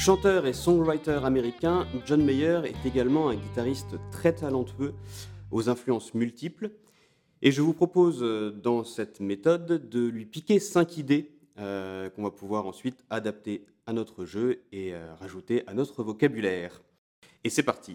Chanteur et songwriter américain, John Mayer est également un guitariste très talentueux aux influences multiples. Et je vous propose dans cette méthode de lui piquer 5 idées qu'on va pouvoir ensuite adapter à notre jeu et rajouter à notre vocabulaire. Et c'est parti.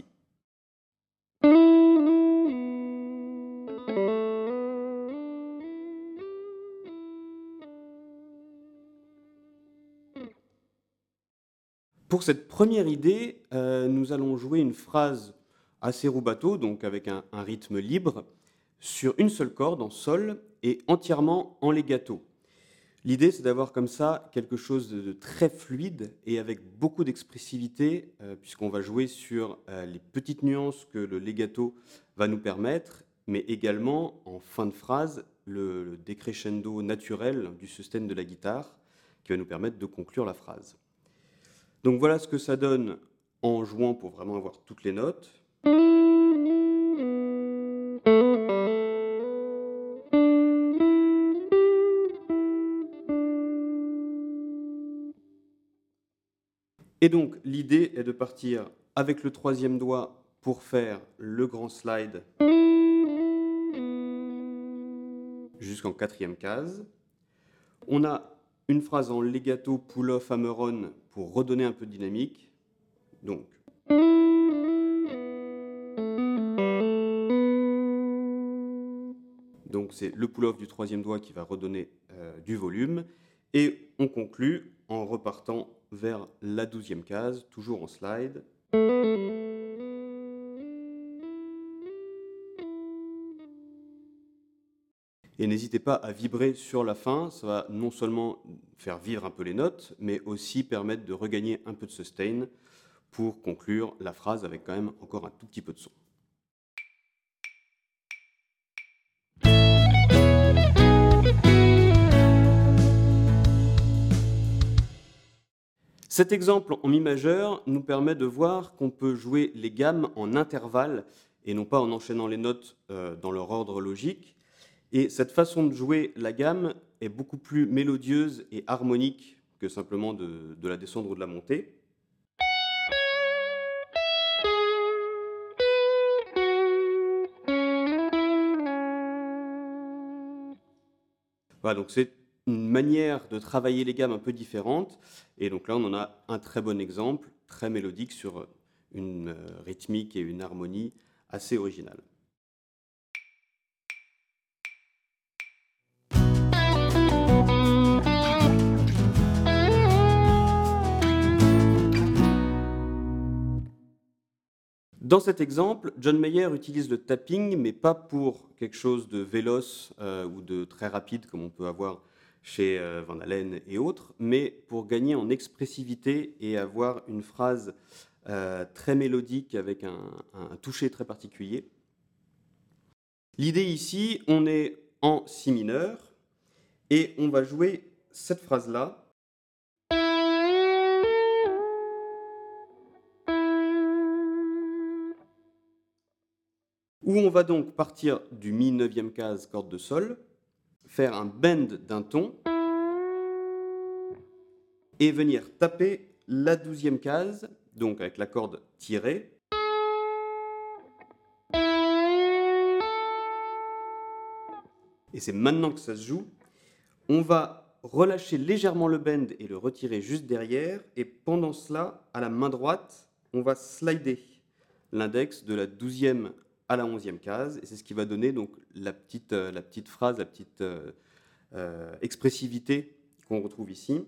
Pour cette première idée, nous allons jouer une phrase assez rubato, donc avec un rythme libre, sur une seule corde en sol et entièrement en legato. L'idée, c'est d'avoir comme ça quelque chose de très fluide et avec beaucoup d'expressivité, puisqu'on va jouer sur les petites nuances que le legato va nous permettre, mais également, en fin de phrase, le décrescendo naturel du sustain de la guitare, qui va nous permettre de conclure la phrase. Donc voilà ce que ça donne en jouant pour vraiment avoir toutes les notes. Et donc l'idée est de partir avec le troisième doigt pour faire le grand slide jusqu'en quatrième case. On a une phrase en legato pull-off hammer-on pour redonner un peu de dynamique. Donc. Donc c'est le pull-off du troisième doigt qui va redonner du volume. Et on conclut en repartant vers la 12e case, toujours en slide. Et n'hésitez pas à vibrer sur la fin, ça va non seulement faire vivre un peu les notes, mais aussi permettre de regagner un peu de sustain pour conclure la phrase avec quand même encore un tout petit peu de son. Cet exemple en mi majeur nous permet de voir qu'on peut jouer les gammes en intervalles et non pas en enchaînant les notes dans leur ordre logique. Et cette façon de jouer la gamme est beaucoup plus mélodieuse et harmonique que simplement de la descendre ou de la monter. Voilà, donc c'est une manière de travailler les gammes un peu différente. Et donc là, on en a un très bon exemple, très mélodique, sur une rythmique et une harmonie assez originale. Dans cet exemple, John Mayer utilise le tapping, mais pas pour quelque chose de véloce ou de très rapide, comme on peut avoir chez Van Halen et autres, mais pour gagner en expressivité et avoir une phrase très mélodique avec un toucher très particulier. L'idée ici, on est en si mineur et on va jouer cette phrase-là. Où on va donc partir du mi 9e case corde de sol, faire un bend d'un ton et venir taper la 12e case, donc avec la corde tirée. Et c'est maintenant que ça se joue. On va relâcher légèrement le bend et le retirer juste derrière. Et pendant cela, à la main droite, on va slider l'index de la 12e à la 11e case. Et c'est ce qui va donner donc la petite phrase, la petite expressivité qu'on retrouve ici.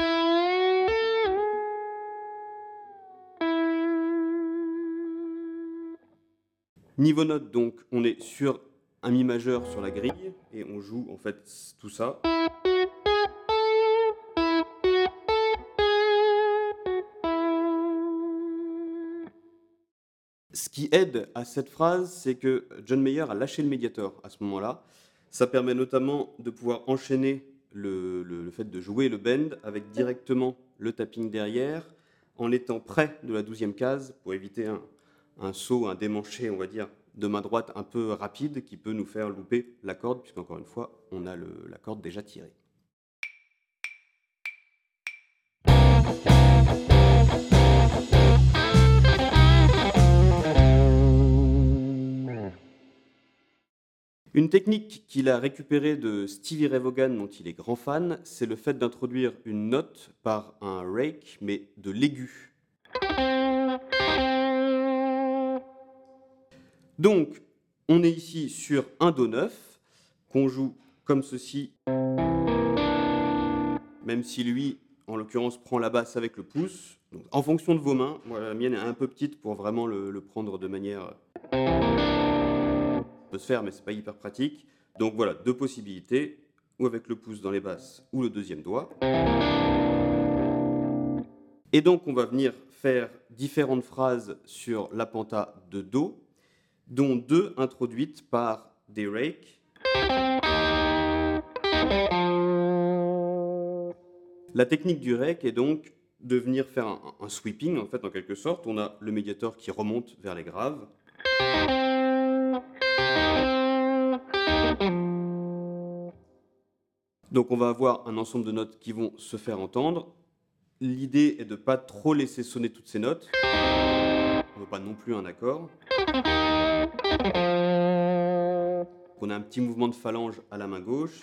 Niveau note, donc, on est sur un mi majeur sur la grille et on joue en fait tout ça. Ce qui aide à cette phrase, c'est que John Mayer a lâché le médiator à ce moment-là. Ça permet notamment de pouvoir enchaîner le fait de jouer le bend avec directement le tapping derrière, en étant près de la 12e case pour éviter un saut, un démanché, on va dire, de main droite un peu rapide qui peut nous faire louper la corde, puisqu'encore une fois, on a la corde déjà tirée. Une technique qu'il a récupérée de Stevie Ray Vaughan, dont il est grand fan, c'est le fait d'introduire une note par un rake, mais de l'aigu. Donc, on est ici sur un Do9, qu'on joue comme ceci, même si lui, en l'occurrence, prend la basse avec le pouce. Donc, en fonction de vos mains, voilà, la mienne est un peu petite pour vraiment le prendre de manière... Ça peut se faire, mais c'est pas hyper pratique. Donc voilà, deux possibilités, ou avec le pouce dans les basses, ou le deuxième doigt. Et donc, on va venir faire différentes phrases sur la penta de Do, dont deux introduites par des rakes. La technique du rake est donc de venir faire un sweeping, en fait, en quelque sorte. On a le médiator qui remonte vers les graves. Donc on va avoir un ensemble de notes qui vont se faire entendre. L'idée est de ne pas trop laisser sonner toutes ces notes. On ne veut pas non plus un accord. On a un petit mouvement de phalange à la main gauche.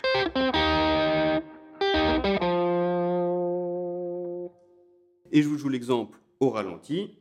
Et je vous joue l'exemple au ralenti.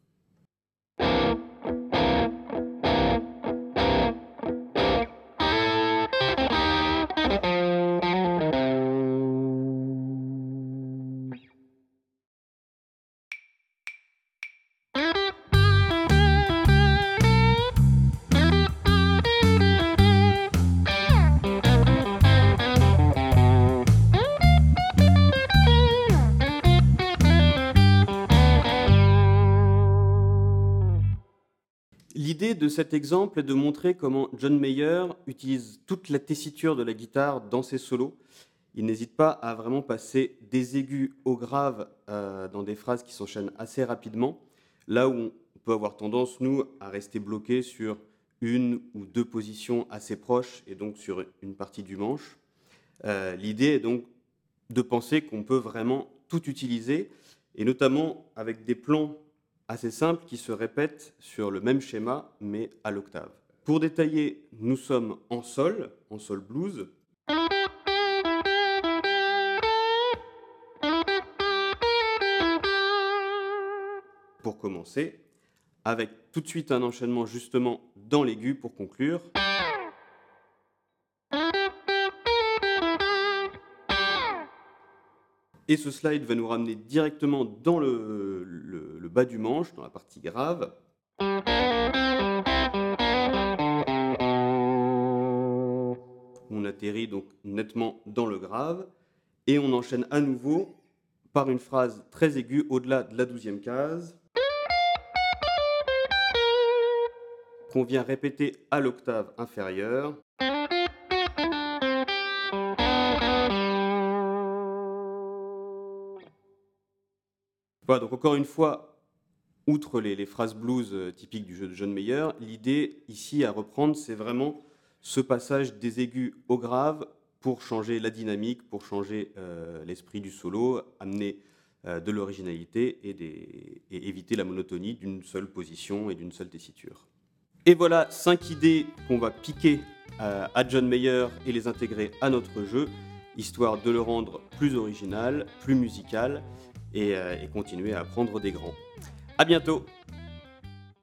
L'idée de cet exemple est de montrer comment John Mayer utilise toute la tessiture de la guitare dans ses solos. Il n'hésite pas à vraiment passer des aigus au grave dans des phrases qui s'enchaînent assez rapidement, là où on peut avoir tendance, nous, à rester bloqué sur une ou deux positions assez proches et donc sur une partie du manche. L'idée est donc de penser qu'on peut vraiment tout utiliser, et notamment avec des plans assez simple qui se répète sur le même schéma, mais à l'octave. Pour détailler, nous sommes en sol blues. Pour commencer, avec tout de suite un enchaînement justement dans l'aigu pour conclure. Et ce slide va nous ramener directement dans le bas du manche, dans la partie grave. On atterrit donc nettement dans le grave et on enchaîne à nouveau par une phrase très aiguë au-delà de la 12e case, qu'on vient répéter à l'octave inférieure. Voilà, donc encore une fois, outre les phrases blues typiques du jeu de John Mayer, l'idée ici à reprendre, c'est vraiment ce passage des aigus au grave pour changer la dynamique, pour changer l'esprit du solo, amener de l'originalité et éviter la monotonie d'une seule position et d'une seule tessiture. Et voilà 5 idées qu'on va piquer à John Mayer et les intégrer à notre jeu, histoire de le rendre plus original, plus musical, et continuer à apprendre des grands. À bientôt!